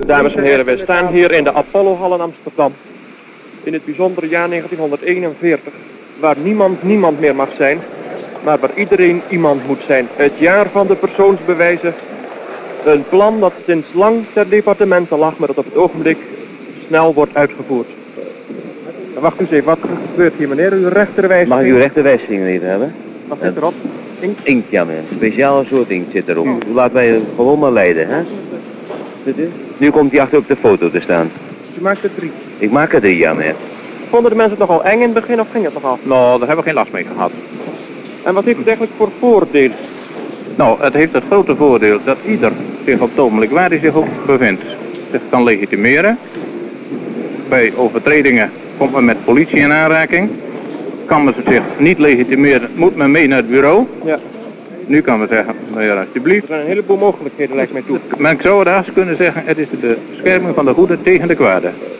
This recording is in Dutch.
Dames en heren, wij staan hier in de Apollohal in Amsterdam. In het bijzondere jaar 1941, waar niemand meer mag zijn, maar waar iedereen iemand moet zijn. Het jaar van de persoonsbewijzen. Een plan dat sinds lang ter departementen lag, maar dat op het ogenblik snel wordt uitgevoerd. Wacht u eens even, wat gebeurt hier meneer? Uw rechterwijziging? Mag ik uw rechterwijziging even hebben? Wat zit erop? Inkt? Inkt, ja meneer. Speciale soort inkt zit erop. Laat mij gewoon maar leiden, hè? Zit u? Nu komt hij achter op de foto te staan. U maakt er 3. Ik maak er 3, ja meneer. Vonden de mensen het nogal eng in het begin of ging het nogal? Nou, daar hebben we geen last mee gehad. En wat heeft het eigenlijk voor voordeel? Nou, het heeft het grote voordeel dat ieder zich op het ogenblik waar hij zich ook bevindt, zich kan legitimeren. Bij overtredingen komt men met politie in aanraking. Kan men zich niet legitimeren, moet men mee naar het bureau. Ja. Nu kan men zeggen, nou ja, alsjeblieft. Er zijn een heleboel mogelijkheden, lijkt mij toe. Men zou het haast kunnen zeggen, het is de bescherming van de goede tegen de kwade.